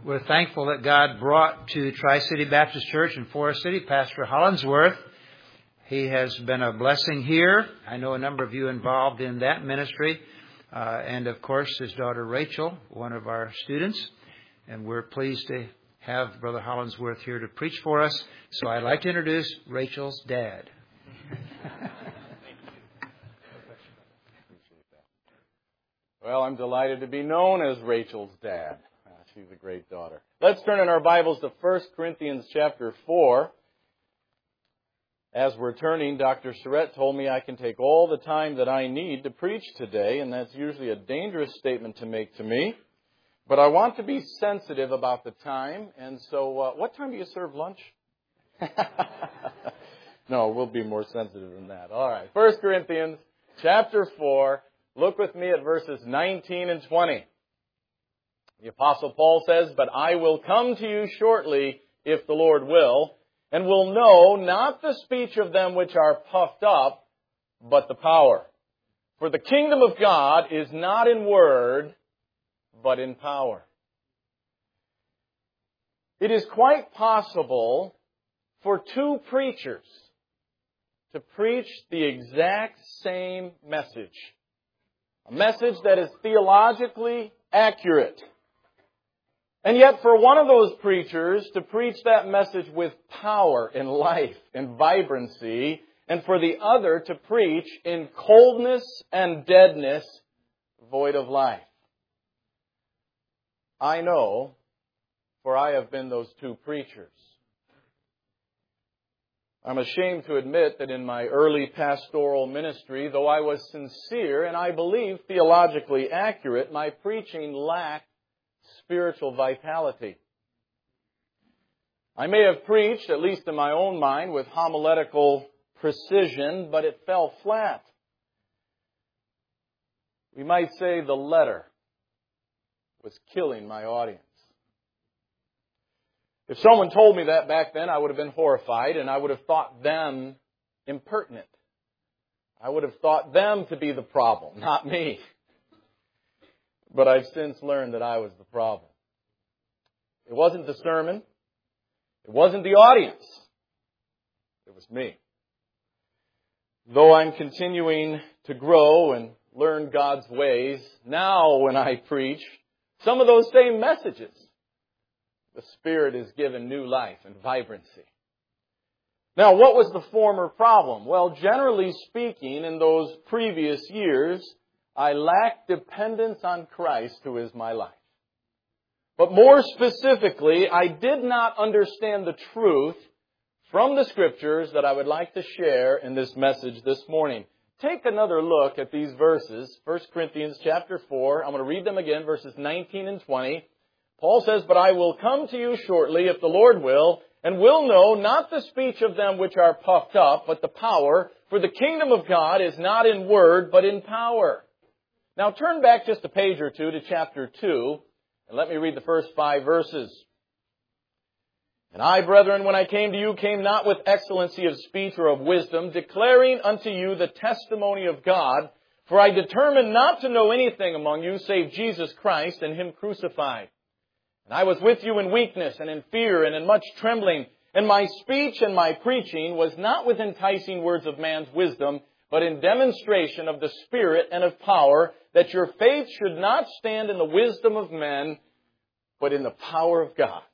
We're thankful that God brought to Tri-City Baptist Church in Forest City Pastor Hollingsworth. He has been a blessing here. I know a number of you involved in that ministry. And, of course, his daughter Rachel, one of our students. And we're pleased to have Brother Hollingsworth here to preach for us. So I'd like to introduce Rachel's dad. Well, I'm delighted to be known as Rachel's dad. She's a great daughter. Let's turn in our Bibles to 1 Corinthians chapter 4. As we're turning, Dr. Surratt told me I can take all the time that I need to preach today, and that's usually a dangerous statement to make to me. But I want to be sensitive about the time, and so what time do you serve lunch? No, we'll be more sensitive than that. All right, 1 Corinthians chapter 4. Look with me at verses 19 and 20. The Apostle Paul says, "But I will come to you shortly, if the Lord will, and will know not the speech of them which are puffed up, but the power. For the kingdom of God is not in word, but in power." It is quite possible for two preachers to preach the exact same message. A message that is theologically accurate. And yet for one of those preachers to preach that message with power and life and vibrancy, and for the other to preach in coldness and deadness, void of life. I know, for I have been those two preachers. I'm ashamed to admit that in my early pastoral ministry, though I was sincere and I believe theologically accurate, my preaching lacked spiritual vitality. I may have preached, at least in my own mind, with homiletical precision, but it fell flat. We might say the letter was killing my audience. If someone told me that back then, I would have been horrified, and I would have thought them impertinent. I would have thought them to be the problem, not me. But I've since learned that I was the problem. It wasn't the sermon. It wasn't the audience. It was me. Though I'm continuing to grow and learn God's ways, now when I preach some of those same messages, the Spirit is given new life and vibrancy. Now, what was the former problem? Well, generally speaking, in those previous years, I lacked dependence on Christ, who is my life. But more specifically, I did not understand the truth from the Scriptures that I would like to share in this message this morning. Take another look at these verses, 1 Corinthians chapter 4. I'm going to read them again, verses 19 and 20. Paul says, "But I will come to you shortly, if the Lord will, and will know not the speech of them which are puffed up, but the power. For the kingdom of God is not in word, but in power." Now turn back just a page or two to chapter 2, and let me read the first 5 verses. "And I, brethren, when I came to you, came not with excellency of speech or of wisdom, declaring unto you the testimony of God. For I determined not to know anything among you, save Jesus Christ and Him crucified. And I was with you in weakness and in fear and in much trembling. And my speech and my preaching was not with enticing words of man's wisdom, but in demonstration of the Spirit and of power, that your faith should not stand in the wisdom of men, but in the power of God."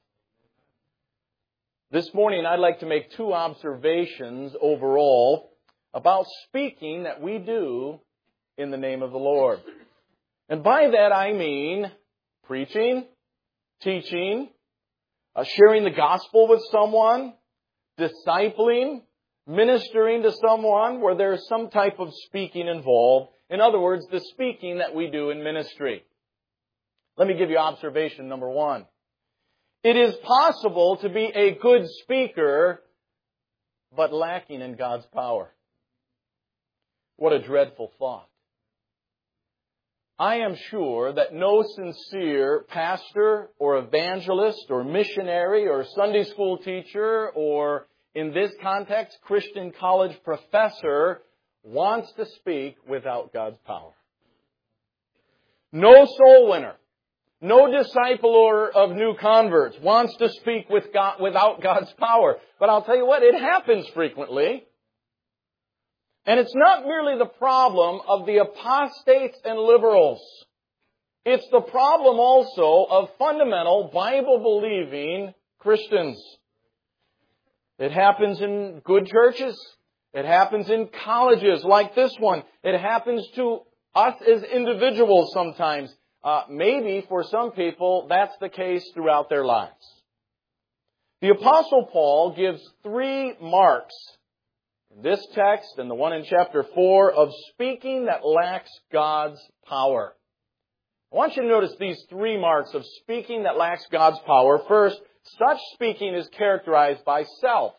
This morning, I'd like to make 2 observations overall about speaking that we do in the name of the Lord. And by that I mean preaching, teaching, sharing the gospel with someone, discipling, ministering to someone where there's some type of speaking involved. In other words, the speaking that we do in ministry. Let me give you observation number 1. It is possible to be a good speaker, but lacking in God's power. What a dreadful thought. I am sure that no sincere pastor or evangelist or missionary or Sunday school teacher or, in this context, Christian college professor wants to speak without God's power. No soul winner, No discipler of new converts wants to speak with God, without God's power. But I'll tell you what, it happens frequently. And it's not merely the problem of the apostates and liberals. It's the problem also of fundamental Bible-believing Christians. It happens in good churches. It happens in colleges like this one. It happens to us as individuals sometimes. Maybe for some people, that's the case throughout their lives. The Apostle Paul gives 3 marks in this text and the one in chapter 4 of speaking that lacks God's power. I want you to notice these 3 marks of speaking that lacks God's power. First, such speaking is characterized by self.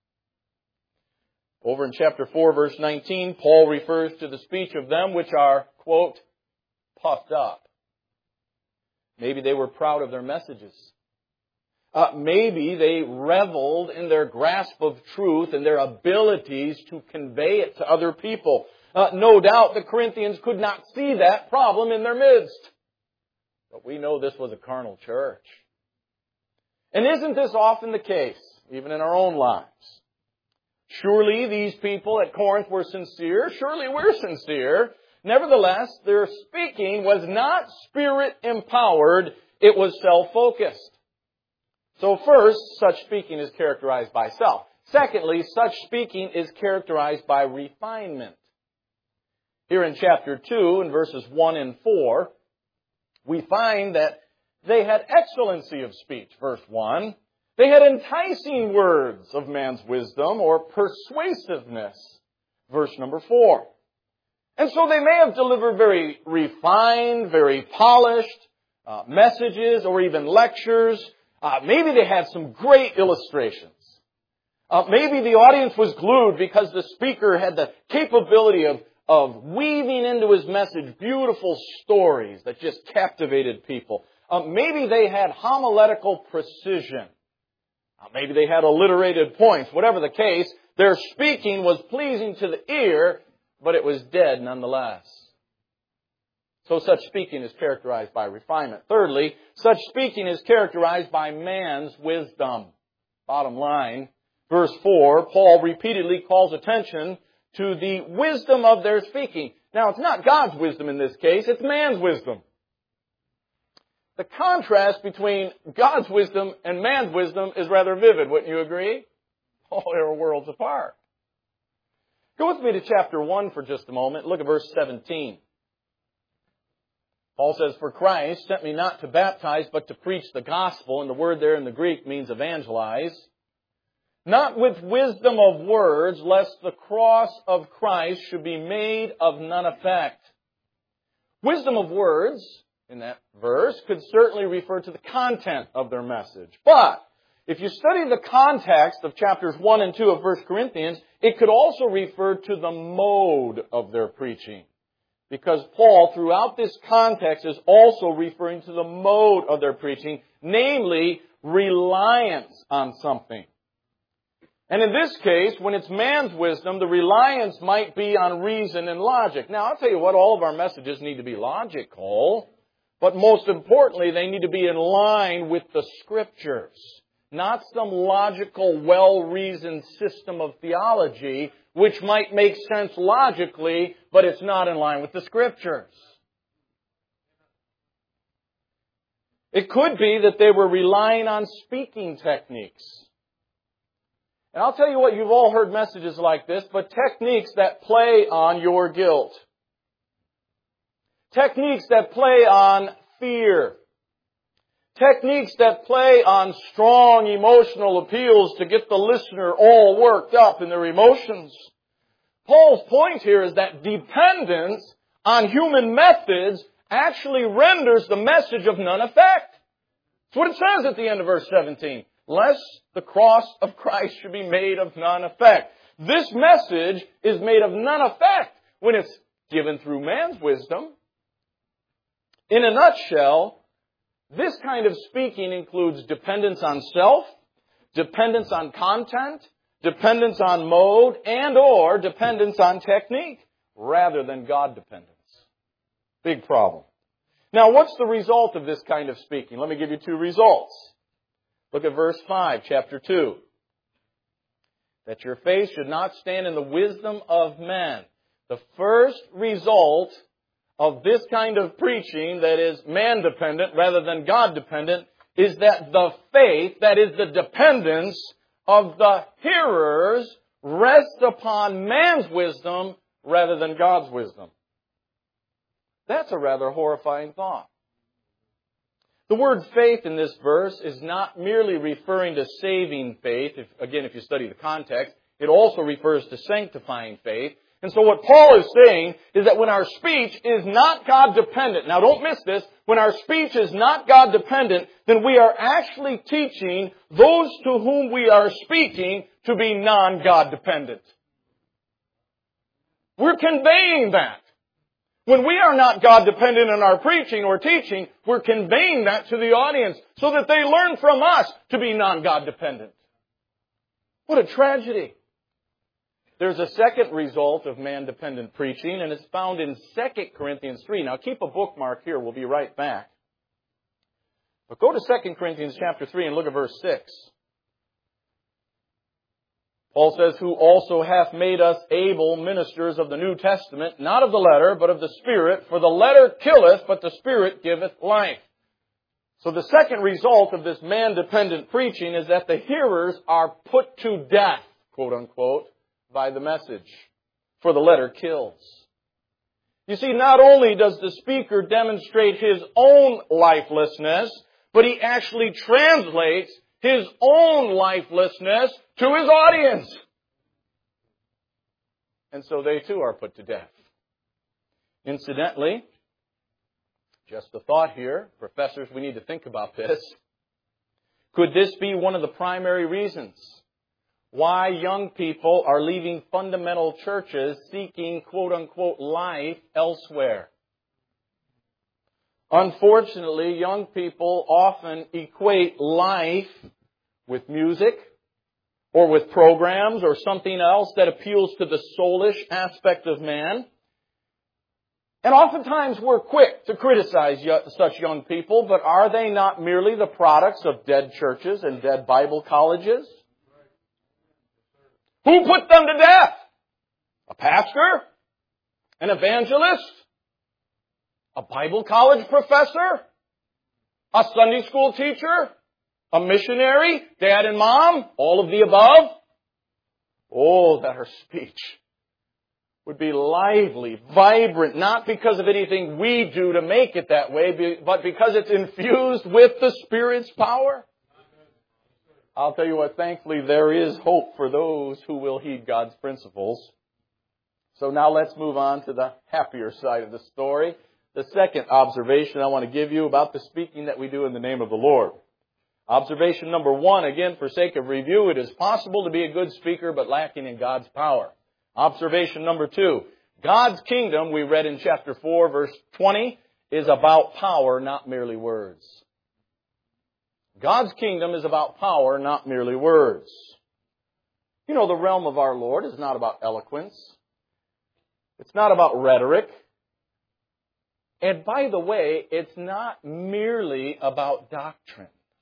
Over in chapter 4, verse 19, Paul refers to the speech of them which are, quote, puffed up. Maybe they were proud of their messages. Maybe they reveled in their grasp of truth and their abilities to convey it to other people. No doubt the Corinthians could not see that problem in their midst. But we know this was a carnal church. And isn't this often the case, even in our own lives? Surely these people at Corinth were sincere. Surely we're sincere. Nevertheless, their speaking was not Spirit-empowered. It was self-focused. So first, such speaking is characterized by self. Secondly, such speaking is characterized by refinement. Here in chapter 2, in verses 1 and 4, we find that they had excellency of speech, verse 1. They had enticing words of man's wisdom or persuasiveness, verse number 4. And so they may have delivered very refined, very polished messages or even lectures. Maybe they had some great illustrations. Maybe the audience was glued because the speaker had the capability of weaving into his message beautiful stories that just captivated people. Maybe they had homiletical precision. Maybe they had alliterated points. Whatever the case, their speaking was pleasing to the ear, but it was dead nonetheless. So such speaking is characterized by refinement. Thirdly, such speaking is characterized by man's wisdom. Bottom line, verse 4, Paul repeatedly calls attention to the wisdom of their speaking. Now, it's not God's wisdom in this case, it's man's wisdom. The contrast between God's wisdom and man's wisdom is rather vivid, wouldn't you agree? Oh, they're worlds apart. Go with me to chapter 1 for just a moment. Look at verse 17. Paul says, "For Christ sent me not to baptize, but to preach the gospel," and the word there in the Greek means evangelize, "not with wisdom of words, lest the cross of Christ should be made of none effect." Wisdom of words, in that verse, could certainly refer to the content of their message. But if you study the context of chapters 1 and 2 of 1 Corinthians, it could also refer to the mode of their preaching. Because Paul, throughout this context, is also referring to the mode of their preaching, namely, reliance on something. And in this case, when it's man's wisdom, the reliance might be on reason and logic. Now, I'll tell you what, all of our messages need to be logical, but most importantly, they need to be in line with the Scriptures. Not some logical, well-reasoned system of theology, which might make sense logically, but it's not in line with the Scriptures. It could be that they were relying on speaking techniques. And I'll tell you what, you've all heard messages like this, but techniques that play on your guilt. Techniques that play on fear. Techniques that play on strong emotional appeals to get the listener all worked up in their emotions. Paul's point here is that dependence on human methods actually renders the message of none effect. That's what it says at the end of verse 17. Lest the cross of Christ should be made of none effect. This message is made of none effect when it's given through man's wisdom. In a nutshell, this kind of speaking includes dependence on self, dependence on content, dependence on mode, and or dependence on technique, rather than God dependence. Big problem. Now, what's the result of this kind of speaking? Let me give you two results. Look at verse 5, chapter 2. That your faith should not stand in the wisdom of men. The first result of this kind of preaching that is man-dependent rather than God-dependent is that the faith, that is the dependence of the hearers, rests upon man's wisdom rather than God's wisdom. That's a rather horrifying thought. The word faith in this verse is not merely referring to saving faith. If you study the context, it also refers to sanctifying faith. And so what Paul is saying is that when our speech is not God-dependent, now don't miss this, when our speech is not God-dependent, then we are actually teaching those to whom we are speaking to be non-God-dependent. We're conveying that. When we are not God-dependent in our preaching or teaching, we're conveying that to the audience so that they learn from us to be non-God-dependent. What a tragedy. There's a second result of man-dependent preaching, and it's found in 2 Corinthians 3. Now, keep a bookmark here. We'll be right back. But go to 2 Corinthians chapter 3 and look at verse 6. Paul says, who also hath made us able ministers of the New Testament, not of the letter, but of the Spirit. For the letter killeth, but the Spirit giveth life. So the second result of this man-dependent preaching is that the hearers are put to death, quote unquote, by the message. For the letter kills. You see, not only does the speaker demonstrate his own lifelessness, but he actually translates his own lifelessness to his audience. And so they too are put to death. Incidentally, just a thought here, professors, we need to think about this. Could this be one of the primary reasons why young people are leaving fundamental churches seeking, quote-unquote, life elsewhere? Unfortunately, young people often equate life with music or with programs or something else that appeals to the soulish aspect of man. And oftentimes we're quick to criticize such young people, but are they not merely the products of dead churches and dead Bible colleges? Who put them to death? A pastor? An evangelist? A Bible college professor? A Sunday school teacher? A missionary? Dad and mom? All of the above? Oh, that our speech would be lively, vibrant, not because of anything we do to make it that way, but because it's infused with the Spirit's power. I'll tell you what, thankfully there is hope for those who will heed God's principles. So now let's move on to the happier side of the story. The second observation I want to give you about the speaking that we do in the name of the Lord. Observation number 1, again, for sake of review, it is possible to be a good speaker but lacking in God's power. Observation number 2, God's kingdom, we read in chapter 4, verse 20, is about power, not merely words. God's kingdom is about power, not merely words. You know, the realm of our Lord is not about eloquence. It's not about rhetoric. And by the way, it's not merely about doctrine.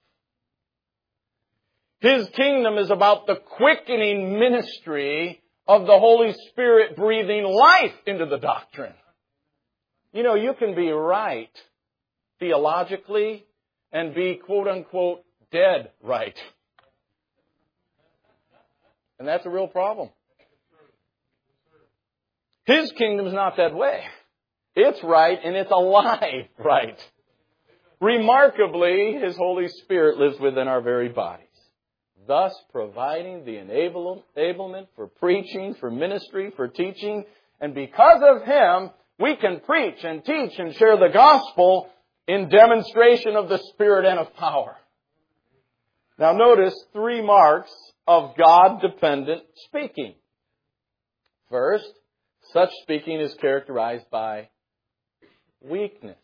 His kingdom is about the quickening ministry of the Holy Spirit breathing life into the doctrine. You know, you can be right theologically and be, quote-unquote, dead right. And that's a real problem. His kingdom's not that way. It's right and it's alive right. Remarkably, His Holy Spirit lives within our very bodies, thus providing the enablement for preaching, for ministry, for teaching. And because of Him, we can preach and teach and share the gospel in demonstration of the Spirit and of power. Now notice 3 marks of God-dependent speaking. First, such speaking is characterized by weakness.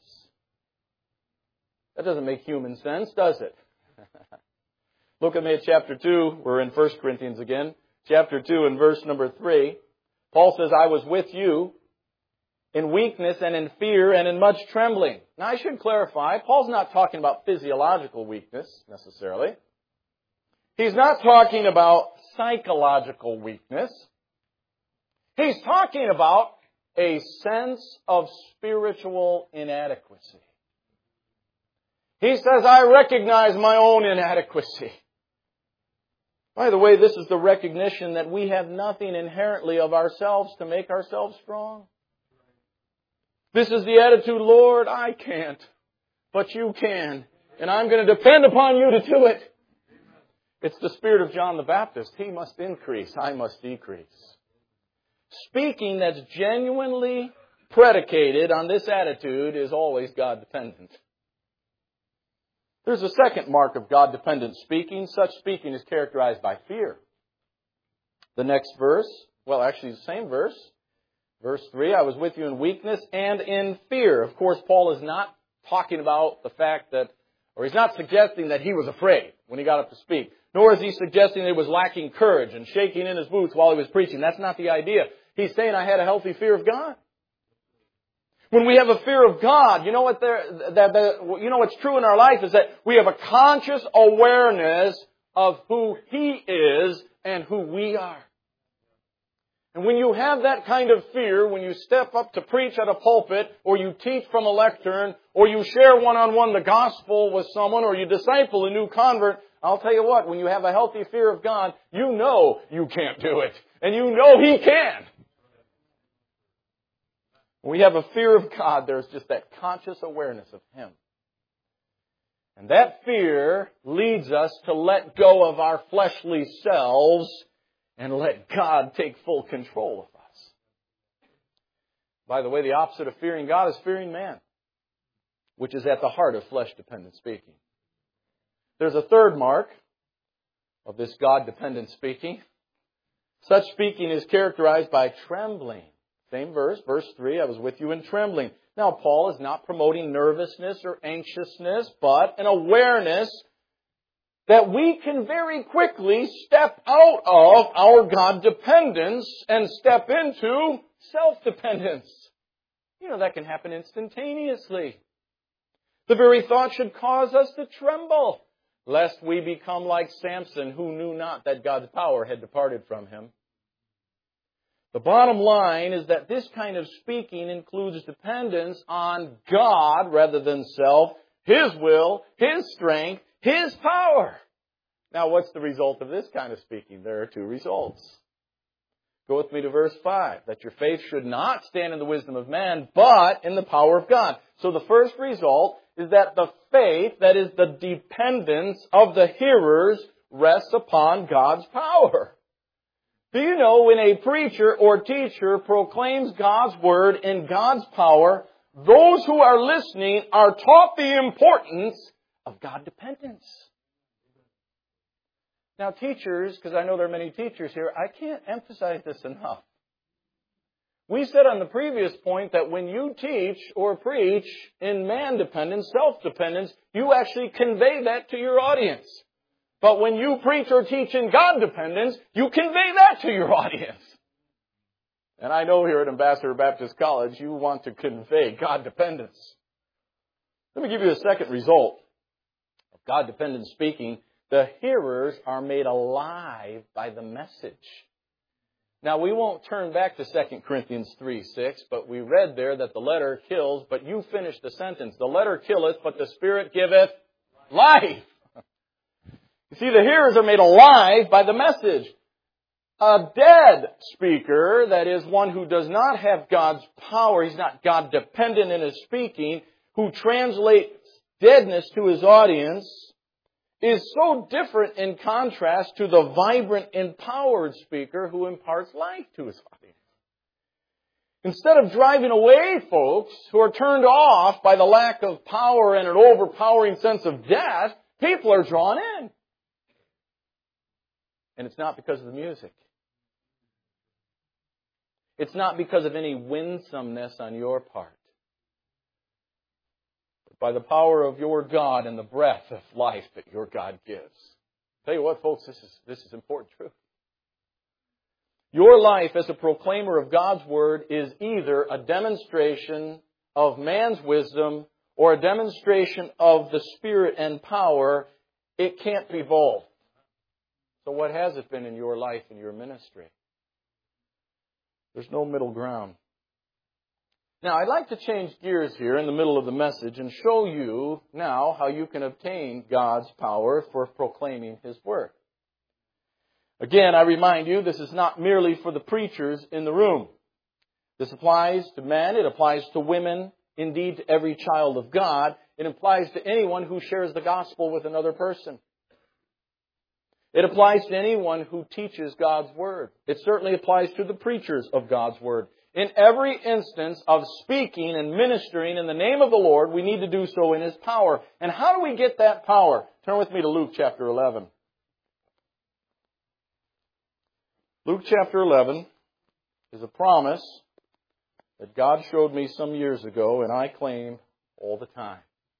That doesn't make human sense, does it? Look at me at chapter 2. We're in 1 Corinthians again. Chapter 2 and verse number 3. Paul says, I was with you in weakness and in fear and in much trembling. Now I should clarify, Paul's not talking about physiological weakness necessarily. He's not talking about psychological weakness. He's talking about a sense of spiritual inadequacy. He says, I recognize my own inadequacy. By the way, this is the recognition that we have nothing inherently of ourselves to make ourselves strong. This is the attitude, Lord, I can't, but you can, and I'm going to depend upon you to do it. It's the spirit of John the Baptist. He must increase, I must decrease. Speaking that's genuinely predicated on this attitude is always God-dependent. There's a second mark of God-dependent speaking. Such speaking is characterized by fear. The next verse, well, actually the same verse, verse 3, I was with you in weakness and in fear. Of course, Paul is not talking about the fact that, or he's not suggesting that he was afraid when he got up to speak. Nor is he suggesting that he was lacking courage and shaking in his boots while he was preaching. That's not the idea. He's saying I had a healthy fear of God. When we have a fear of God, you know what what's true in our life is that we have a conscious awareness of who He is and who we are. And when you have that kind of fear, when you step up to preach at a pulpit, or you teach from a lectern, or you share one-on-one the gospel with someone, or you disciple a new convert, I'll tell you what, when you have a healthy fear of God, you know you can't do it. And you know He can. When we have a fear of God, there's just that conscious awareness of Him. And that fear leads us to let go of our fleshly selves and let God take full control of us. By the way, the opposite of fearing God is fearing man, which is at the heart of flesh-dependent speaking. There's a third mark of this God-dependent speaking. Such speaking is characterized by trembling. Same verse, verse 3, I was with you in trembling. Now, Paul is not promoting nervousness or anxiousness, but an awareness that we can very quickly step out of our God dependence and step into self-dependence. You know, that can happen instantaneously. The very thought should cause us to tremble, lest we become like Samson, who knew not that God's power had departed from him. The bottom line is that this kind of speaking includes dependence on God rather than self, His will, His strength, His power. Now, what's the result of this kind of speaking? There are two results. Go with me to verse 5. That your faith should not stand in the wisdom of man, but in the power of God. So the first result is that the faith, that is the dependence of the hearers, rests upon God's power. Do you know when a preacher or teacher proclaims God's Word in God's power, those who are listening are taught the importance of God dependence? Now teachers, because I know there are many teachers here, I can't emphasize this enough. We said on the previous point that when you teach or preach in man-dependence, self-dependence, you actually convey that to your audience. But when you preach or teach in God-dependence, you convey that to your audience. And I know here at Ambassador Baptist College, you want to convey God-dependence. Let me give you a second result of God-dependent speaking. The hearers are made alive by the message. Now, we won't turn back to 2 Corinthians 3:6, but we read there that the letter kills, but you finish the sentence. The letter killeth, but the Spirit giveth life. You see, the hearers are made alive by the message. A dead speaker, that is one who does not have God's power, he's not God dependent in his speaking, who translates deadness to his audience, is so different in contrast to the vibrant, empowered speaker who imparts life to his audience. Instead of driving away folks who are turned off by the lack of power and an overpowering sense of death, people are drawn in. And it's not because of the music. It's not because of any winsomeness on your part. But by the power of your God and the breath of life that your God gives. Tell you what, folks, this is important truth. Your life as a proclaimer of God's Word is either a demonstration of man's wisdom or a demonstration of the Spirit and power. It can't be both. So what has it been in your life and your ministry? There's no middle ground. Now, I'd like to change gears here in the middle of the message and show you now how you can obtain God's power for proclaiming His Word. Again, I remind you, this is not merely for the preachers in the room. This applies to men, it applies to women, indeed to every child of God. It applies to anyone who shares the gospel with another person. It applies to anyone who teaches God's Word. It certainly applies to the preachers of God's Word. In every instance of speaking and ministering in the name of the Lord, we need to do so in His power. And how do we get that power? Turn with me to Luke chapter 11. Luke chapter 11 is a promise that God showed me some years ago, and I claim all the time.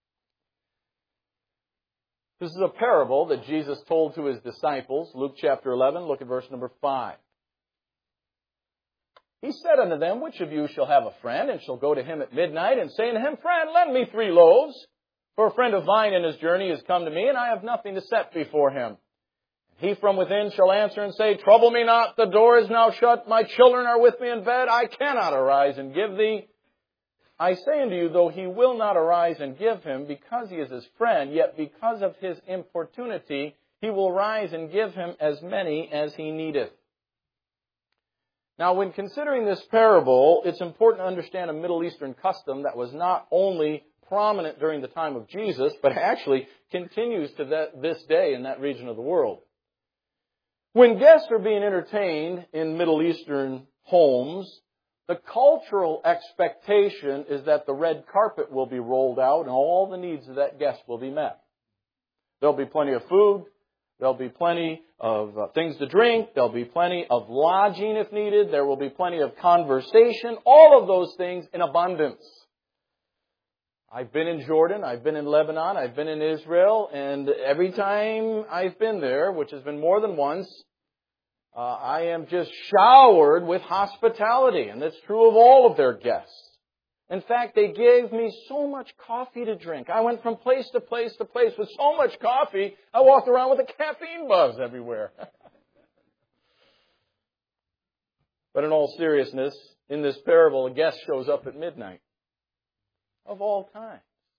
This is a parable that Jesus told to His disciples. Luke chapter 11, look at verse number 5. He said unto them, Which of you shall have a friend, and shall go to him at midnight, and say unto him, Friend, lend me 3 loaves, for a friend of mine in his journey is come to me, and I have nothing to set before him. He from within shall answer and say, Trouble me not, the door is now shut, my children are with me in bed, I cannot arise and give thee. I say unto you, though he will not arise and give him, because he is his friend, yet because of his importunity, he will rise and give him as many as he needeth. Now, when considering this parable, it's important to understand a Middle Eastern custom that was not only prominent during the time of Jesus, but actually continues to this day in that region of the world. When guests are being entertained in Middle Eastern homes, the cultural expectation is that the red carpet will be rolled out and all the needs of that guest will be met. There'll be plenty of food. There'll be plenty of things to drink. There'll be plenty of lodging if needed. There will be plenty of conversation. All of those things in abundance. I've been in Jordan. I've been in Lebanon. I've been in Israel. And every time I've been there, which has been more than once, I am just showered with hospitality. And that's true of all of their guests. In fact, they gave me so much coffee to drink. I went from place to place to place with so much coffee, I walked around with a caffeine buzz everywhere. But in all seriousness, in this parable, a guest shows up at midnight. Of all times.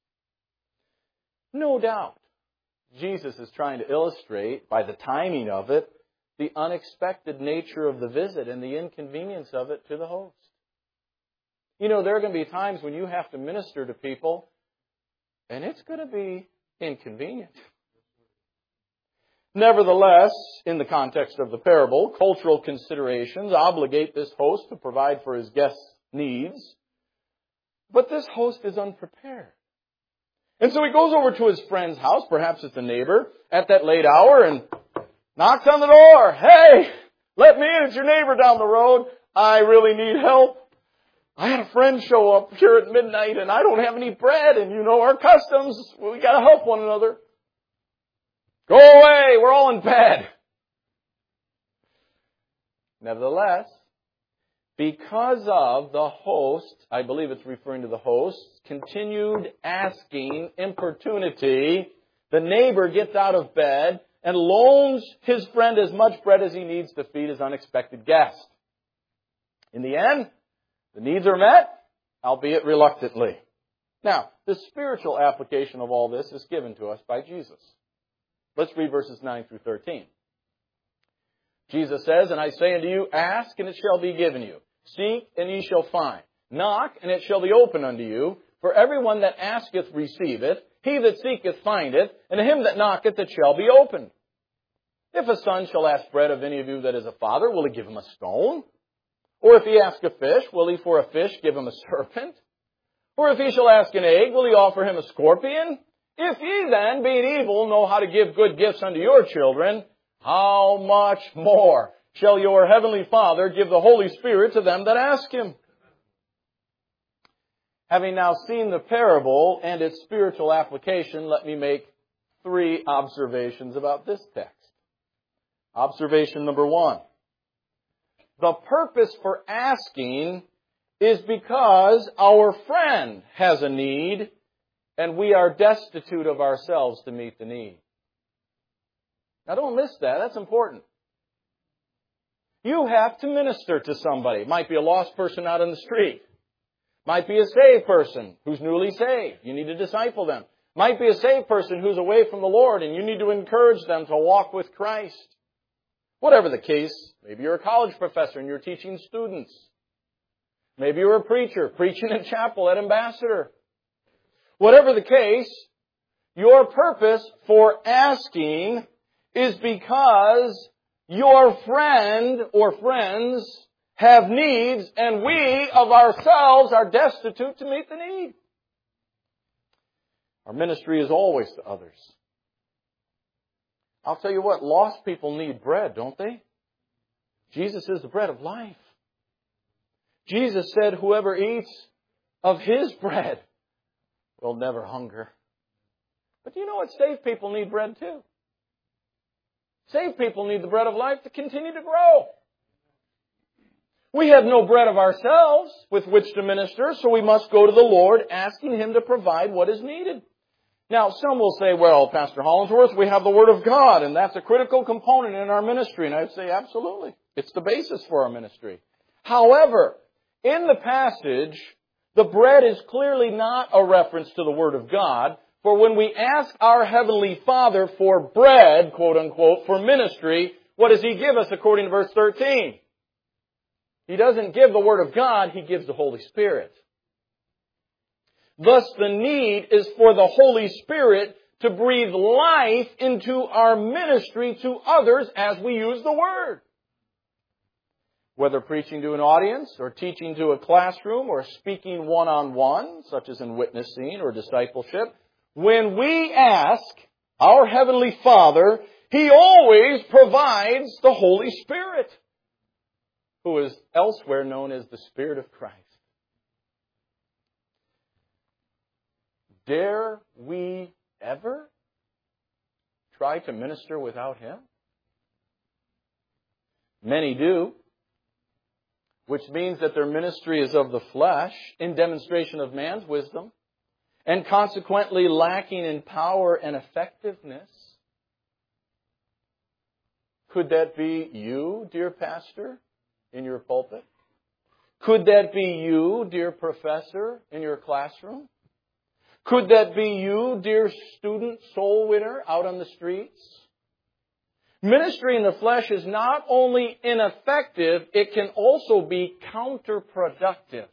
No doubt, Jesus is trying to illustrate, by the timing of it, the unexpected nature of the visit and the inconvenience of it to the host. You know, there are going to be times when you have to minister to people, and it's going to be inconvenient. Nevertheless, in the context of the parable, cultural considerations obligate this host to provide for his guests' needs. But this host is unprepared. And so he goes over to his friend's house, perhaps it's a neighbor, at that late hour and knocks on the door. Hey, let me in. It's your neighbor down the road. I really need help. I had a friend show up here at midnight and I don't have any bread. And you know our customs. We got to help one another. Go away. We're all in bed. Nevertheless, because of the host, I believe it's referring to the host, continued asking, importunity, the neighbor gets out of bed and loans his friend as much bread as he needs to feed his unexpected guest. In the end, the needs are met, albeit reluctantly. Now, the spiritual application of all this is given to us by Jesus. Let's read verses 9 through 13. Jesus says, And I say unto you, ask, and it shall be given you. Seek, and ye shall find. Knock, and it shall be opened unto you. For everyone that asketh receiveth. He that seeketh findeth. And to him that knocketh it shall be opened. If a son shall ask bread of any of you that is a father, will he give him a stone? Or if he ask a fish, will he for a fish give him a serpent? Or if he shall ask an egg, will he offer him a scorpion? If ye then, being evil, know how to give good gifts unto your children, how much more shall your heavenly Father give the Holy Spirit to them that ask Him? Having now seen the parable and its spiritual application, let me make 3 observations about this text. Observation number 1. The purpose for asking is because our friend has a need and we are destitute of ourselves to meet the need. Now don't miss that. That's important. You have to minister to somebody. It might be a lost person out in the street. Might be a saved person who's newly saved. You need to disciple them. Might be a saved person who's away from the Lord and you need to encourage them to walk with Christ. Whatever the case, maybe you're a college professor and you're teaching students. Maybe you're a preacher preaching in chapel at Ambassador. Whatever the case, your purpose for asking is because your friend or friends have needs and we of ourselves are destitute to meet the need. Our ministry is always to others. I'll tell you what, lost people need bread, don't they? Jesus is the bread of life. Jesus said, whoever eats of His bread will never hunger. But you know what? Saved people need bread too. Saved people need the bread of life to continue to grow. We have no bread of ourselves with which to minister, so we must go to the Lord asking Him to provide what is needed. Now, some will say, well, Pastor Hollingsworth, we have the Word of God, and that's a critical component in our ministry. And I'd say, absolutely. It's the basis for our ministry. However, in the passage, the bread is clearly not a reference to the Word of God. For when we ask our Heavenly Father for bread, quote unquote, for ministry, what does He give us according to verse 13? He doesn't give the Word of God, He gives the Holy Spirit. Thus, the need is for the Holy Spirit to breathe life into our ministry to others as we use the Word. Whether preaching to an audience, or teaching to a classroom, or speaking one-on-one, such as in witnessing or discipleship, when we ask our Heavenly Father, He always provides the Holy Spirit, who is elsewhere known as the Spirit of Christ. Dare we ever try to minister without Him? Many do, which means that their ministry is of the flesh, in demonstration of man's wisdom, and consequently lacking in power and effectiveness. Could that be you, dear pastor, in your pulpit? Could that be you, dear professor, in your classroom? Could that be you, dear student, soul winner, out on the streets? Ministry in the flesh is not only ineffective, it can also be counterproductive.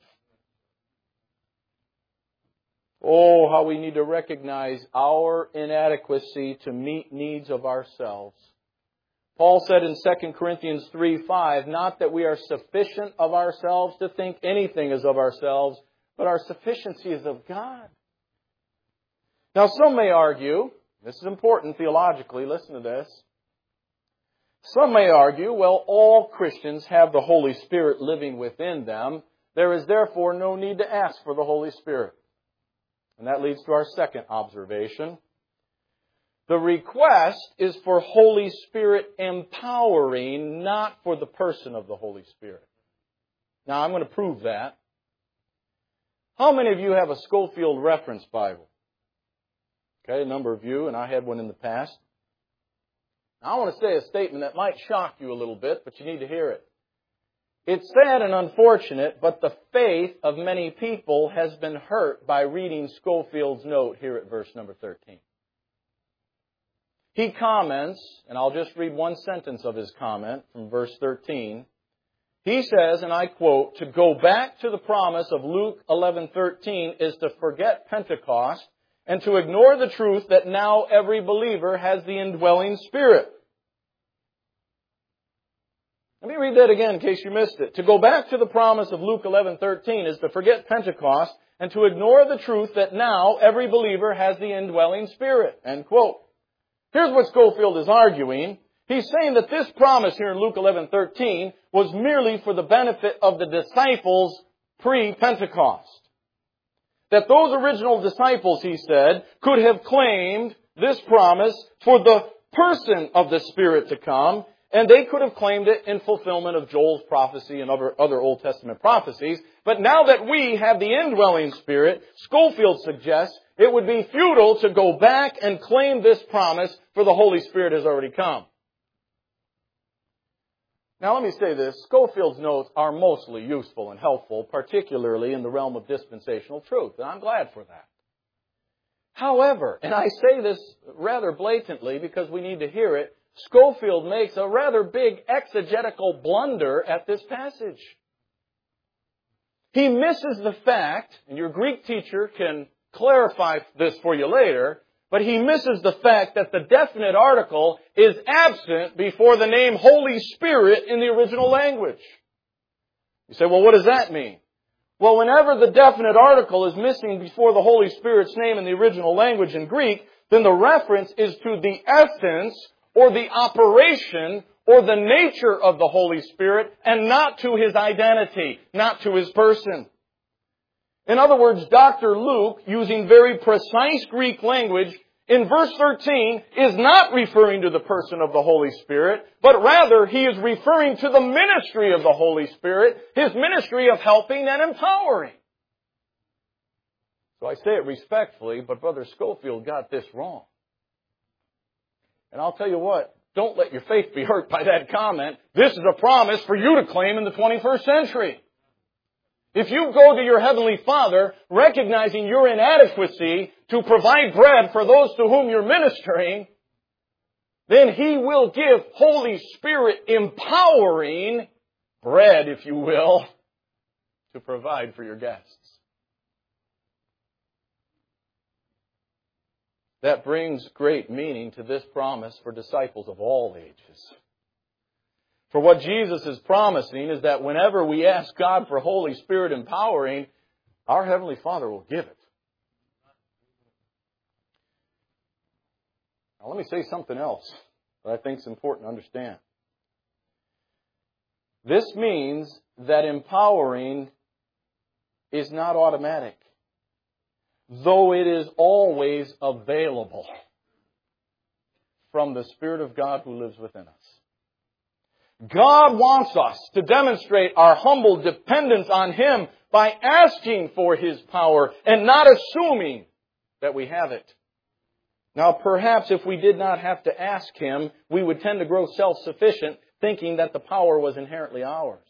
Oh, how we need to recognize our inadequacy to meet needs of ourselves. Paul said in 2 Corinthians 3:5, not that we are sufficient of ourselves to think anything is of ourselves, but our sufficiency is of God. Now, some may argue, this is important theologically, listen to this. Some may argue, well, all Christians have the Holy Spirit living within them. There is therefore no need to ask for the Holy Spirit. And that leads to our second observation. The request is for Holy Spirit empowering, not for the person of the Holy Spirit. Now, I'm going to prove that. How many of you have a Schofield Reference Bible? Okay, a number of you, and I had one in the past. Now, I want to say a statement that might shock you a little bit, but you need to hear it. It's sad and unfortunate, but the faith of many people has been hurt by reading Schofield's note here at verse number 13. He comments, and I'll just read one sentence of his comment from verse 13. He says, and I quote, to go back to the promise of Luke 11:13 is to forget Pentecost and to ignore the truth that now every believer has the indwelling Spirit. Let me read that again in case you missed it. To go back to the promise of Luke 11:13 is to forget Pentecost and to ignore the truth that now every believer has the indwelling Spirit. End quote. Here's what Schofield is arguing. He's saying that this promise here in Luke 11:13 was merely for the benefit of the disciples pre-Pentecost. That those original disciples, he said, could have claimed this promise for the person of the Spirit to come, And they could have claimed it in fulfillment of Joel's prophecy and other Old Testament prophecies. But now that we have the indwelling Spirit, Scofield suggests it would be futile to go back and claim this promise, for the Holy Spirit has already come. Now let me say this. Scofield's notes are mostly useful and helpful, particularly in the realm of dispensational truth. And I'm glad for that. However, and I say this rather blatantly because we need to hear it, Scofield makes a rather big exegetical blunder at this passage. He misses the fact, and your Greek teacher can clarify this for you later, but he misses the fact that the definite article is absent before the name Holy Spirit in the original language. You say, well, what does that mean? Well, whenever the definite article is missing before the Holy Spirit's name in the original language in Greek, then the reference is to the essence or the operation or the nature of the Holy Spirit and not to His identity, not to His person. In other words, Dr. Luke, using very precise Greek language, in verse 13 is not referring to the person of the Holy Spirit, but rather he is referring to the ministry of the Holy Spirit, His ministry of helping and empowering. So I say it respectfully, but Brother Scofield got this wrong. And I'll tell you what, don't let your faith be hurt by that comment. This is a promise for you to claim in the 21st century. If you go to your Heavenly Father, recognizing your inadequacy to provide bread for those to whom you're ministering, then He will give Holy Spirit empowering bread, if you will, to provide for your guests. That brings great meaning to this promise for disciples of all ages. For what Jesus is promising is that whenever we ask God for Holy Spirit empowering, our Heavenly Father will give it. Now let me say something else that I think is important to understand. This means that empowering is not automatic, though it is always available from the Spirit of God who lives within us. God wants us to demonstrate our humble dependence on Him by asking for His power and not assuming that we have it. Now, perhaps if we did not have to ask Him, we would tend to grow self-sufficient, thinking that the power was inherently ours.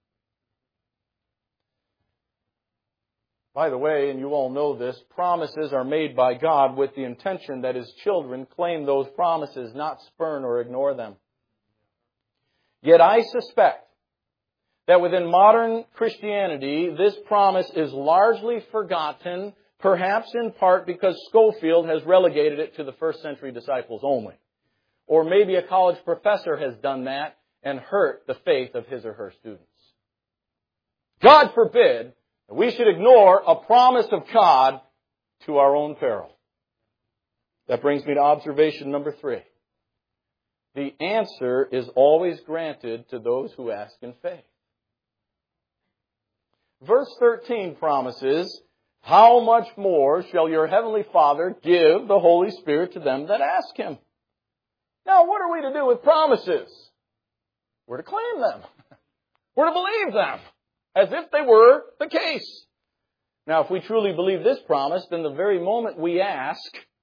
By the way, and you all know this, promises are made by God with the intention that His children claim those promises, not spurn or ignore them. Yet I suspect that within modern Christianity, this promise is largely forgotten, perhaps in part because Scofield has relegated it to the first century disciples only. Or maybe a college professor has done that and hurt the faith of his or her students. God forbid that we should ignore a promise of God to our own peril. That brings me to observation number 3. The answer is always granted to those who ask in faith. Verse 13 promises, how much more shall your Heavenly Father give the Holy Spirit to them that ask Him? Now, what are we to do with promises? We're to claim them. We're to believe them, as if they were the case. Now, if we truly believe this promise, then the very moment we ask,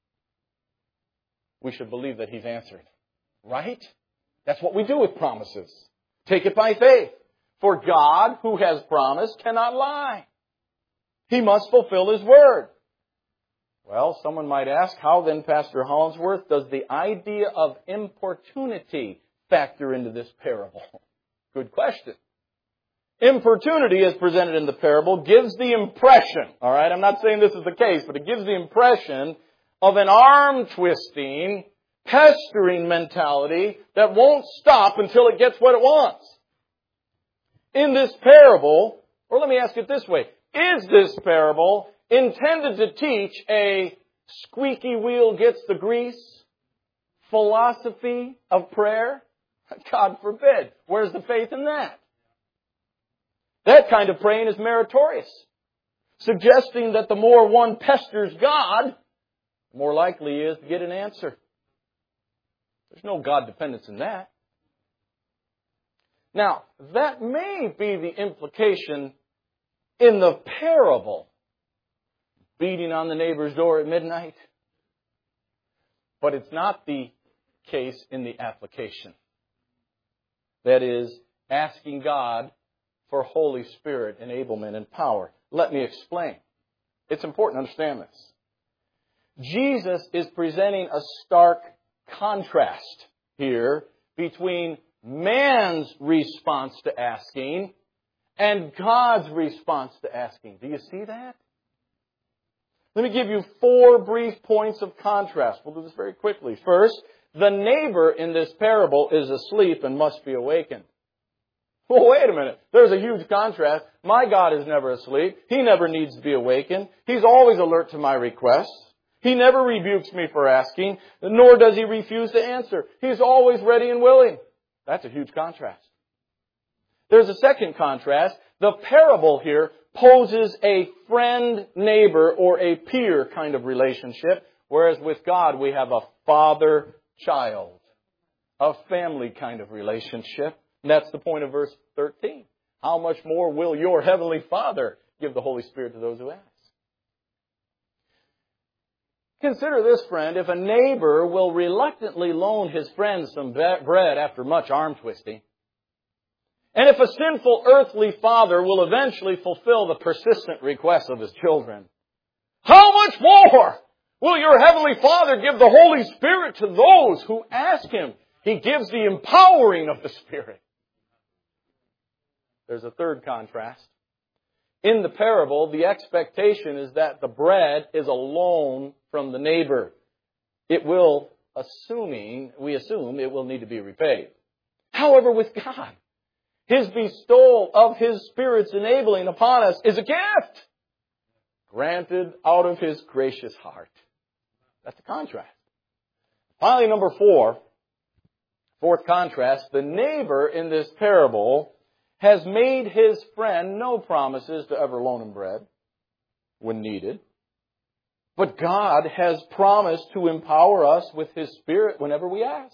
we should believe that He's answered. Right? That's what we do with promises. Take it by faith. For God, who has promised, cannot lie. He must fulfill His word. Well, someone might ask, how then, Pastor Hollingsworth, does the idea of importunity factor into this parable? Good question. Importunity, as presented in the parable, gives the impression, all right, I'm not saying this is the case, but it gives the impression of an arm-twisting, pestering mentality that won't stop until it gets what it wants. In this parable, or let me ask it this way, is this parable intended to teach a squeaky wheel gets the grease philosophy of prayer? God forbid. Where's the faith in that? That kind of praying is meritorious, suggesting that the more one pesters God, the more likely he is to get an answer. There's no God dependence in that. Now, that may be the implication in the parable. Beating on the neighbor's door at midnight. But it's not the case in the application. That is, asking God for Holy Spirit enablement and power. Let me explain. It's important to understand this. Jesus is presenting a stark contrast here between man's response to asking and God's response to asking. Do you see that? Let me give you 4 brief points of contrast. We'll do this very quickly. First, the neighbor in this parable is asleep and must be awakened. Well, wait a minute. There's a huge contrast. My God is never asleep. He never needs to be awakened. He's always alert to my requests. He never rebukes me for asking, nor does He refuse to answer. He's always ready and willing. That's a huge contrast. There's a second contrast. The parable here poses a friend-neighbor or a peer kind of relationship, whereas with God we have a father-child, a family kind of relationship. And that's the point of verse 13. How much more will your heavenly Father give the Holy Spirit to those who ask? Consider this, friend. If a neighbor will reluctantly loan his friend some bread after much arm twisting, and if a sinful earthly father will eventually fulfill the persistent requests of his children, how much more will your heavenly Father give the Holy Spirit to those who ask Him? He gives the empowering of the Spirit. There's a third contrast. In the parable, the expectation is that the bread is a loan from the neighbor. We assume it will need to be repaid. However, with God, His bestowal of His Spirit's enabling upon us is a gift, granted out of His gracious heart. That's the contrast. Finally, number 4, fourth contrast, the neighbor in this parable has made his friend no promises to ever loan him bread when needed. But God has promised to empower us with His Spirit whenever we ask.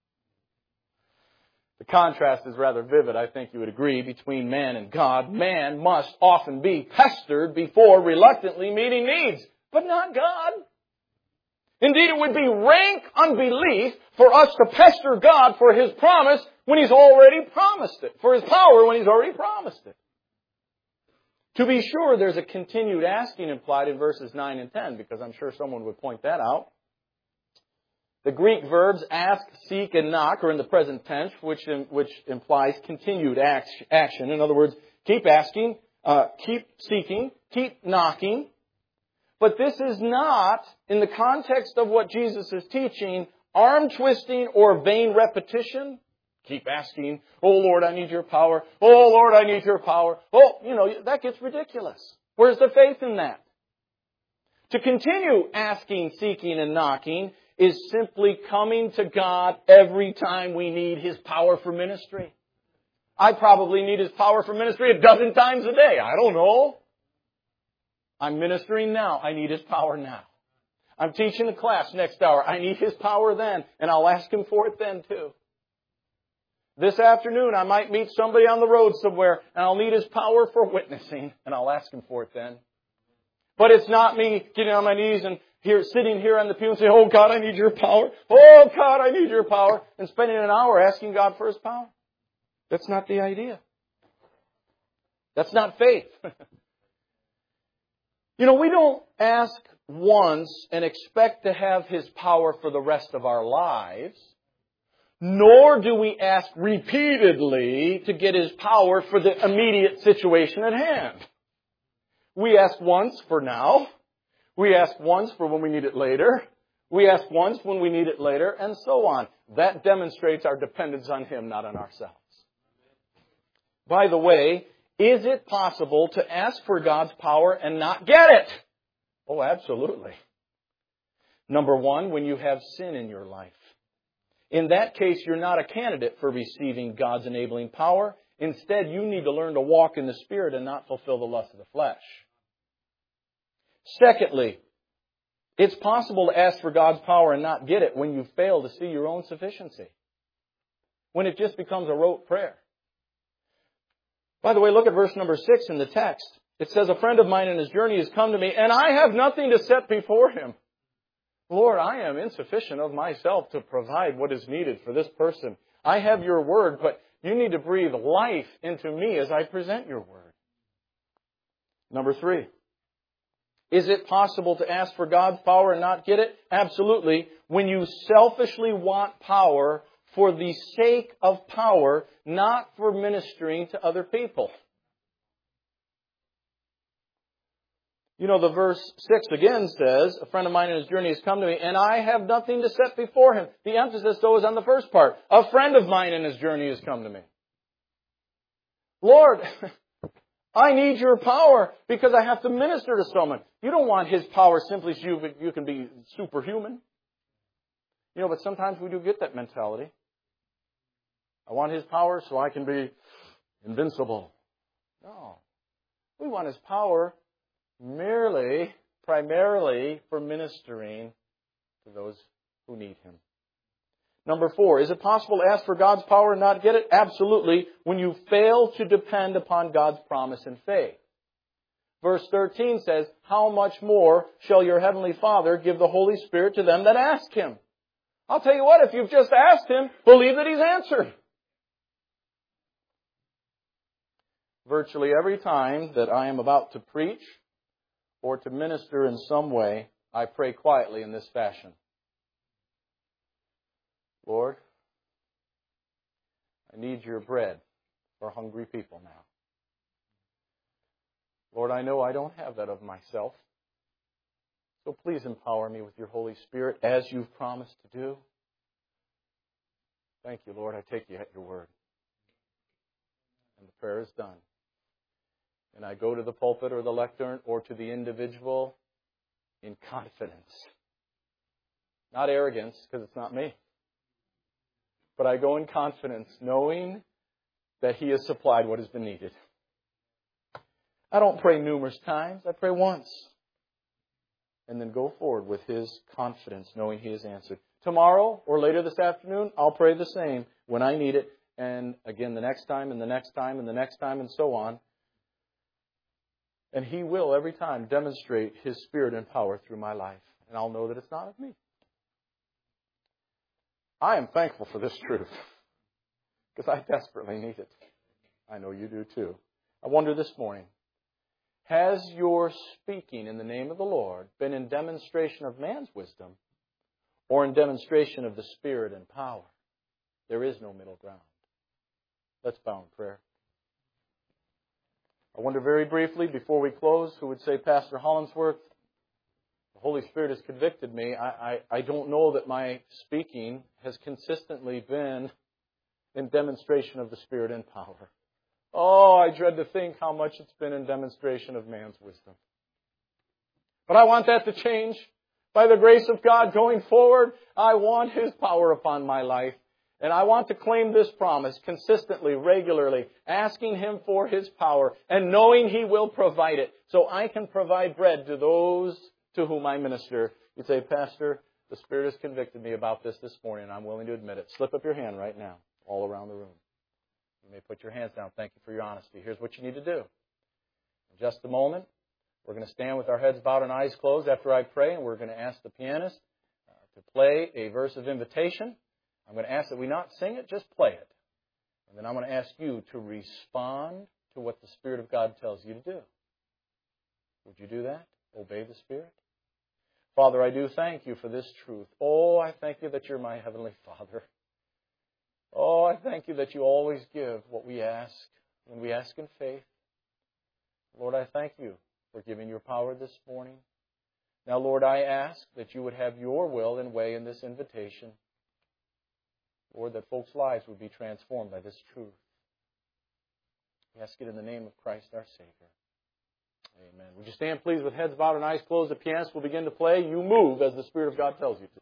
The contrast is rather vivid, I think you would agree, between man and God. Man must often be pestered before reluctantly meeting needs, but not God. Indeed, it would be rank unbelief for us to pester God for His promise when He's already promised it, for His power when He's already promised it. To be sure, there's a continued asking implied in verses 9 and 10, because I'm sure someone would point that out. The Greek verbs ask, seek, and knock are in the present tense, which implies continued action. In other words, keep asking, keep seeking, keep knocking. But this is not, in the context of what Jesus is teaching, arm twisting or vain repetition. Keep asking, oh Lord, I need your power. Oh Lord, I need your power. Oh, that gets ridiculous. Where's the faith in that? To continue asking, seeking, and knocking is simply coming to God every time we need His power for ministry. I probably need His power for ministry 12 times a day. I don't know. I'm ministering now. I need His power now. I'm teaching a class next hour. I need His power then, and I'll ask Him for it then too. This afternoon, I might meet somebody on the road somewhere, and I'll need His power for witnessing, and I'll ask Him for it then. But it's not me getting on my knees and sitting here on the pew and saying, oh God, I need your power. Oh God, I need your power. And spending an hour asking God for His power. That's not the idea. That's not faith. We don't ask once and expect to have His power for the rest of our lives. Nor do we ask repeatedly to get His power for the immediate situation at hand. We ask once for now. We ask once for when we need it later. We ask once when we need it later, and so on. That demonstrates our dependence on Him, not on ourselves. By the way, is it possible to ask for God's power and not get it? Oh, absolutely. Number 1, when you have sin in your life. In that case, you're not a candidate for receiving God's enabling power. Instead, you need to learn to walk in the Spirit and not fulfill the lust of the flesh. Secondly, it's possible to ask for God's power and not get it when you fail to see your own sufficiency. When it just becomes a rote prayer. By the way, look at verse number 6 in the text. It says, a friend of mine in his journey has come to me, and I have nothing to set before him. Lord, I am insufficient of myself to provide what is needed for this person. I have your word, but you need to breathe life into me as I present your word. Number 3. Is it possible to ask for God's power and not get it? Absolutely. When you selfishly want power for the sake of power, not for ministering to other people. You know, the verse 6 again says, a friend of mine in his journey has come to me, and I have nothing to set before him. The emphasis, though, is on the first part. A friend of mine in his journey has come to me. Lord, I need your power because I have to minister to someone. You don't want his power simply so you can be superhuman. You know, but sometimes we do get that mentality. I want his power so I can be invincible. No. We want his power primarily for ministering to those who need him. Number 4, is it possible to ask for God's power and not get it? Absolutely, when you fail to depend upon God's promise in faith. Verse 13 says, how much more shall your heavenly Father give the Holy Spirit to them that ask him? I'll tell you what, if you've just asked him, believe that he's answered. Virtually every time that I am about to preach or to minister in some way, I pray quietly in this fashion. Lord, I need your bread for hungry people now. Lord, I know I don't have that of myself. So please empower me with your Holy Spirit as you've promised to do. Thank you, Lord. I take you at your word. And the prayer is done. And I go to the pulpit or the lectern or to the individual in confidence. Not arrogance, because it's not me. But I go in confidence, knowing that he has supplied what has been needed. I don't pray numerous times. I pray once. And then go forward with his confidence, knowing he has answered. Tomorrow or later this afternoon, I'll pray the same when I need it. And again, the next time and the next time and the next time and so on. And he will every time demonstrate his Spirit and power through my life. And I'll know that it's not of me. I am thankful for this truth. Because I desperately need it. I know you do too. I wonder this morning, has your speaking in the name of the Lord been in demonstration of man's wisdom or in demonstration of the Spirit and power? There is no middle ground. Let's bow in prayer. I wonder very briefly, before we close, who would say, Pastor Hollingsworth, the Holy Spirit has convicted me. I don't know that my speaking has consistently been in demonstration of the Spirit and power. Oh, I dread to think how much it's been in demonstration of man's wisdom. But I want that to change. By the grace of God going forward, I want his power upon my life. And I want to claim this promise consistently, regularly, asking him for his power and knowing he will provide it so I can provide bread to those to whom I minister. You say, Pastor, the Spirit has convicted me about this morning and I'm willing to admit it. Slip up your hand right now, all around the room. You may put your hands down. Thank you for your honesty. Here's what you need to do. In just a moment, we're going to stand with our heads bowed and eyes closed after I pray, and we're going to ask the pianist to play a verse of invitation. I'm going to ask that we not sing it, just play it. And then I'm going to ask you to respond to what the Spirit of God tells you to do. Would you do that? Obey the Spirit? Father, I do thank you for this truth. Oh, I thank you that you're my Heavenly Father. Oh, I thank you that you always give what we ask when we ask in faith. Lord, I thank you for giving your power this morning. Now, Lord, I ask that you would have your will and way in this invitation. Lord, that folks' lives would be transformed by this truth. We ask it in the name of Christ our Savior. Amen. Would you stand, please, with heads bowed and eyes closed? The pianist will begin to play. You move as the Spirit of God tells you to.